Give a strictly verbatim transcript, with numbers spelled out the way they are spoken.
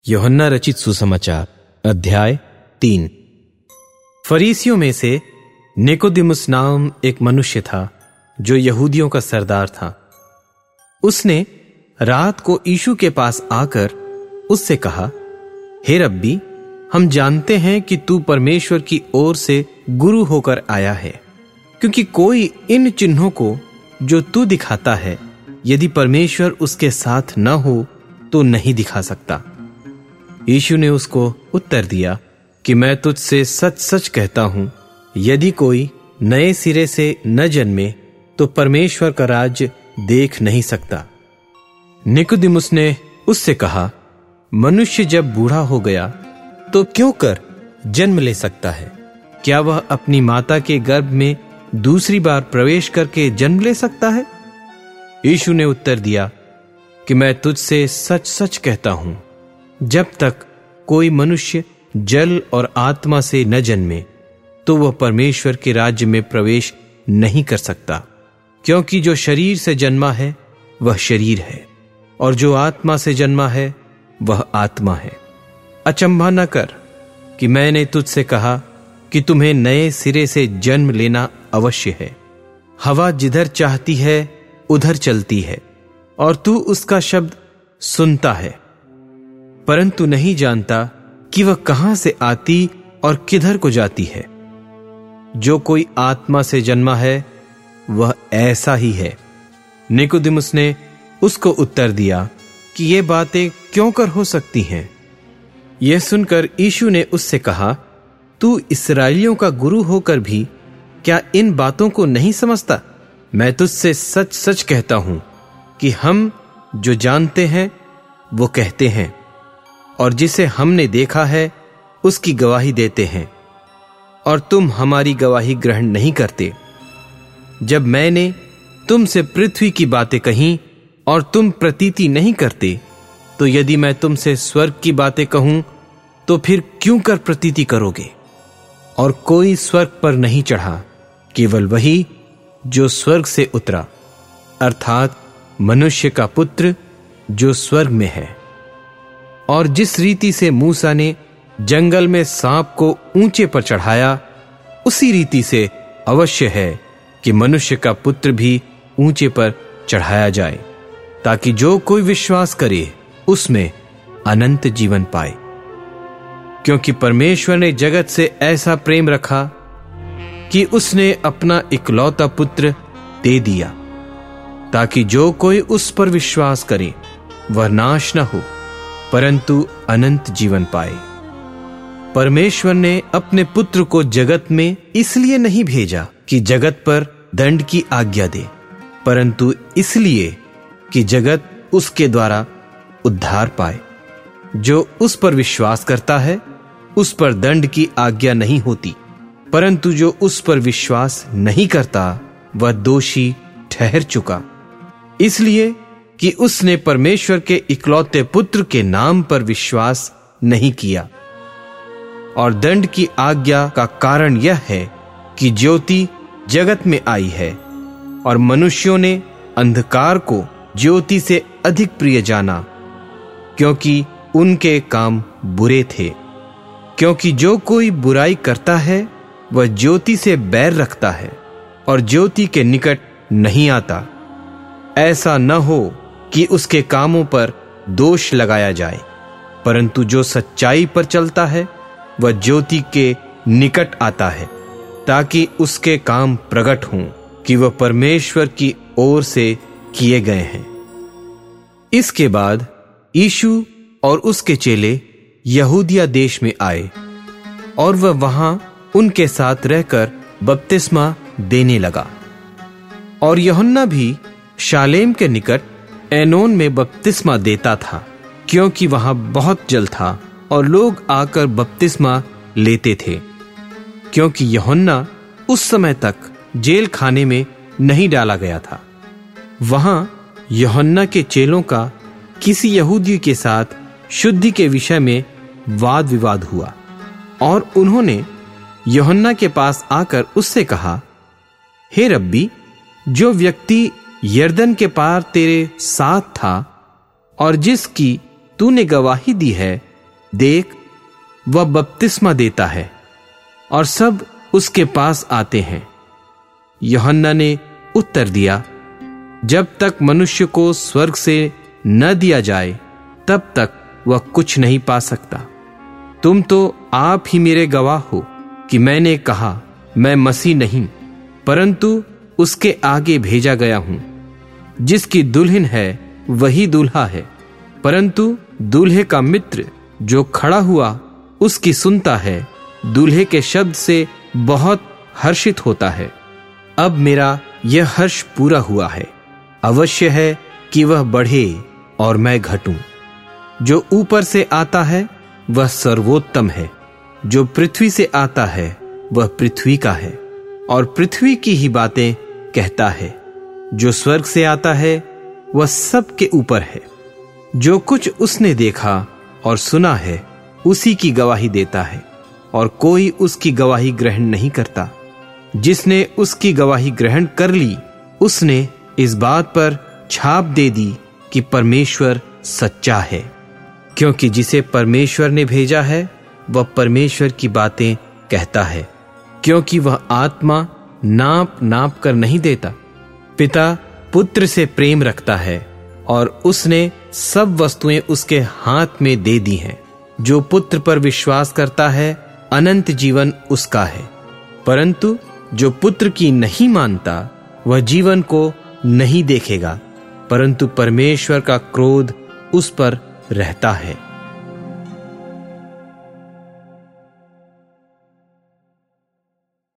यूहन्ना रचित सुसमाचार अध्याय तीन। फरीसियों में से निकोदेमुस नाम एक मनुष्य था जो यहूदियों का सरदार था। उसने रात को यीशु के पास आकर उससे कहा, हे रब्बी, हम जानते हैं कि तू परमेश्वर की ओर से गुरु होकर आया है, क्योंकि कोई इन चिन्हों को जो तू दिखाता है यदि परमेश्वर उसके साथ न हो तो नहीं दिखा सकता। यीशु ने उसको उत्तर दिया कि मैं तुझसे सच सच कहता हूं, यदि कोई नए सिरे से न जन्मे तो परमेश्वर का राज्य देख नहीं सकता। निकोदेमुस ने उससे कहा, मनुष्य जब बूढ़ा हो गया तो क्यों कर जन्म ले सकता है? क्या वह अपनी माता के गर्भ में दूसरी बार प्रवेश करके जन्म ले सकता है? यीशु ने उत्तर दिया कि मैं तुझसे सच सच कहता हूं, जब तक कोई मनुष्य जल और आत्मा से न जन्मे तो वह परमेश्वर के राज्य में प्रवेश नहीं कर सकता। क्योंकि जो शरीर से जन्मा है वह शरीर है, और जो आत्मा से जन्मा है वह आत्मा है। अचंभा न कर कि मैंने तुझसे कहा कि तुम्हें नए सिरे से जन्म लेना अवश्य है। हवा जिधर चाहती है उधर चलती है, और तू उसका शब्द सुनता है, परंतु नहीं जानता कि वह कहां से आती और किधर को जाती है। जो कोई आत्मा से जन्मा है वह ऐसा ही है। निकोदेमुस ने उसको उत्तर दिया कि ये बातें क्यों कर हो सकती हैं? यह सुनकर यीशु ने उससे कहा, तू इस्राएलियों का गुरु होकर भी क्या इन बातों को नहीं समझता? मैं तुझसे सच सच कहता हूं कि हम जो जानते हैं वो कहते हैं, और जिसे हमने देखा है उसकी गवाही देते हैं, और तुम हमारी गवाही ग्रहण नहीं करते। जब मैंने तुमसे पृथ्वी की बातें कहीं और तुम प्रतीति नहीं करते, तो यदि मैं तुमसे स्वर्ग की बातें कहूं तो फिर क्यों कर प्रतीति करोगे? और कोई स्वर्ग पर नहीं चढ़ा, केवल वही जो स्वर्ग से उतरा, अर्थात मनुष्य का पुत्र जो स्वर्ग में है। और जिस रीति से मूसा ने जंगल में सांप को ऊंचे पर चढ़ाया, उसी रीति से अवश्य है कि मनुष्य का पुत्र भी ऊंचे पर चढ़ाया जाए, ताकि जो कोई विश्वास करे उसमें अनंत जीवन पाए। क्योंकि परमेश्वर ने जगत से ऐसा प्रेम रखा कि उसने अपना इकलौता पुत्र दे दिया, ताकि जो कोई उस पर विश्वास करे वह नाश न हो परंतु अनंत जीवन पाए। परमेश्वर ने अपने पुत्र को जगत में इसलिए नहीं भेजा कि जगत पर दंड की आज्ञा दे, परंतु इसलिए कि जगत उसके द्वारा उद्धार पाए। जो उस पर विश्वास करता है उस पर दंड की आज्ञा नहीं होती, परंतु जो उस पर विश्वास नहीं करता वह दोषी ठहर चुका, इसलिए कि उसने परमेश्वर के इकलौते पुत्र के नाम पर विश्वास नहीं किया। और दंड की आज्ञा का कारण यह है कि ज्योति जगत में आई है, और मनुष्यों ने अंधकार को ज्योति से अधिक प्रिय जाना, क्योंकि उनके काम बुरे थे। क्योंकि जो कोई बुराई करता है वह ज्योति से बैर रखता है और ज्योति के निकट नहीं आता, ऐसा न हो कि उसके कामों पर दोष लगाया जाए। परंतु जो सच्चाई पर चलता है वह ज्योति के निकट आता है, ताकि उसके काम प्रकट हों कि वह परमेश्वर की ओर से किए गए हैं। इसके बाद यीशु और उसके चेले यहूदिया देश में आए, और वह वहां उनके साथ रहकर बपतिस्मा देने लगा। और यूहन्ना भी शालेम के निकट एनोन में बपतिस्मा देता था, क्योंकि वहां बहुत जल था और लोग आकर बपतिस्मा लेते थे। क्योंकि यूहन्ना उस समय तक जेल खाने में नहीं डाला गया था। वहां यूहन्ना के चेलों का किसी यहूदी के साथ शुद्धि के विषय में वाद विवाद हुआ, और उन्होंने यूहन्ना के पास आकर उससे कहा, हे रब्बी, जो व्यक्ति यरदन के पार तेरे साथ था और जिसकी तूने गवाही दी है, देख, वह बपतिस्मा देता है और सब उसके पास आते हैं। यूहन्ना ने उत्तर दिया, जब तक मनुष्य को स्वर्ग से न दिया जाए तब तक वह कुछ नहीं पा सकता। तुम तो आप ही मेरे गवाह हो कि मैंने कहा, मैं मसीह नहीं परंतु उसके आगे भेजा गया हूं। जिसकी दुल्हन है वही दूल्हा है, परंतु दूल्हे का मित्र जो खड़ा हुआ उसकी सुनता है, दूल्हे के शब्द से बहुत हर्षित होता है। अब मेरा यह हर्ष पूरा हुआ है। अवश्य है कि वह बढ़े और मैं घटूं। जो ऊपर से आता है वह सर्वोत्तम है, जो पृथ्वी से आता है वह पृथ्वी का है और पृथ्वी की ही बातें कहता है। जो स्वर्ग से आता है वह सब के ऊपर है। जो कुछ उसने देखा और सुना है उसी की गवाही देता है और कोई उसकी गवाही ग्रहण नहीं करता। जिसने उसकी गवाही ग्रहण कर ली उसने इस बात पर छाप दे दी कि परमेश्वर सच्चा है, क्योंकि जिसे परमेश्वर ने भेजा है वह परमेश्वर की बातें कहता है, क्योंकि वह आत्मा नाप नाप कर नहीं देता। पिता पुत्र से प्रेम रखता है और उसने सब वस्तुएं उसके हाथ में दे दी हैं। जो पुत्र पर विश्वास करता है अनंत जीवन उसका है, परंतु जो पुत्र की नहीं मानता वह जीवन को नहीं देखेगा, परंतु परमेश्वर का क्रोध उस पर रहता है।